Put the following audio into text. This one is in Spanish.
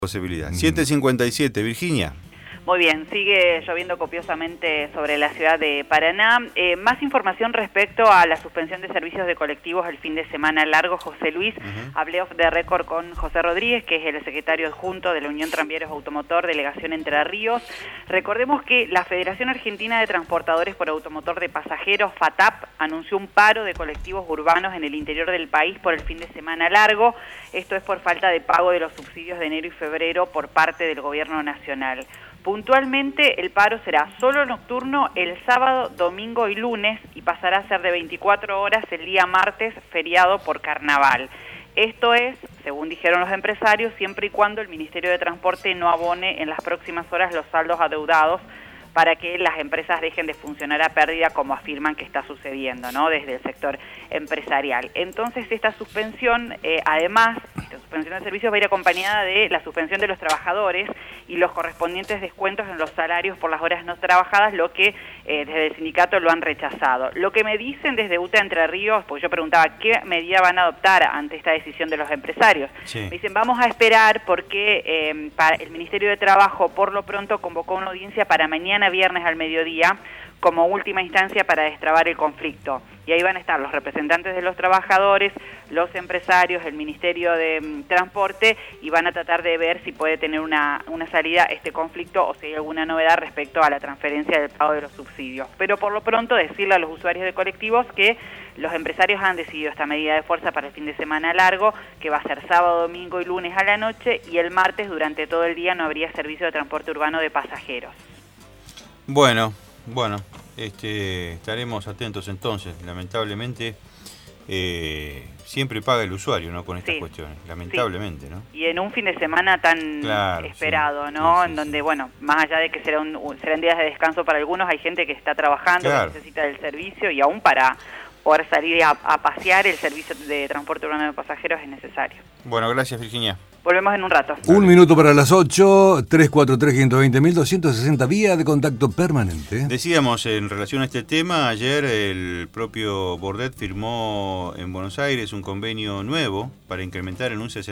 Posibilidad. 7:57, Virginia. Muy bien, sigue lloviendo copiosamente sobre la ciudad de Paraná. Más información respecto a la suspensión de servicios de colectivos el fin de semana largo. José Luis, hablé off the record con José Rodríguez, que es el secretario adjunto de la Unión Tranviarios Automotor, Delegación Entre Ríos. Recordemos que la Federación Argentina de Transportadores por Automotor de Pasajeros, FATAP, anunció un paro de colectivos urbanos en el interior del país por el fin de semana largo. Esto es por falta de pago de los subsidios de enero y febrero por parte del gobierno nacional. Puntualmente, el paro será solo nocturno el sábado, domingo y lunes y pasará a ser de 24 horas el día martes, feriado por carnaval. Esto es, según dijeron los empresarios, siempre y cuando el Ministerio de Transporte no abone en las próximas horas los saldos adeudados para que las empresas dejen de funcionar a pérdida, como afirman que está sucediendo, ¿no?, desde el sector empresarial. Entonces, esta suspensión, además, esta suspensión de servicios va a ir acompañada de la suspensión de los trabajadores y los correspondientes descuentos en los salarios por las horas no trabajadas, lo que desde el sindicato lo han rechazado. Lo que me dicen desde UTA Entre Ríos, porque yo preguntaba qué medida van a adoptar ante esta decisión de los empresarios. Sí. Me dicen, vamos a esperar porque el Ministerio de Trabajo por lo pronto convocó una audiencia para mañana viernes al mediodía como última instancia para destrabar el conflicto. Y ahí van a estar los representantes de los trabajadores, los empresarios, el Ministerio de Transporte, y van a tratar de ver si puede tener una salida este conflicto o si hay alguna novedad respecto a la transferencia del pago de los subsidios. Pero por lo pronto decirle a los usuarios de colectivos que los empresarios han decidido esta medida de fuerza para el fin de semana largo, que va a ser sábado, domingo y lunes a la noche, y el martes durante todo el día no habría servicio de transporte urbano de pasajeros. Bueno, estaremos atentos entonces. Lamentablemente, siempre paga el usuario, ¿no?, con estas cuestiones, lamentablemente, ¿no? Y en un fin de semana tan esperado, ¿no? En donde, bueno, más allá de que serán días de descanso para algunos, hay gente que está trabajando, que necesita del servicio, y aún para poder salir a pasear, el servicio de transporte urbano de pasajeros es necesario. Bueno, gracias, Virginia. Volvemos en un rato. Un minuto para las 8, 343-120.260, vía de contacto permanente. Decíamos, en relación a este tema, ayer el propio Bordet firmó en Buenos Aires un convenio nuevo para incrementar en un 60%.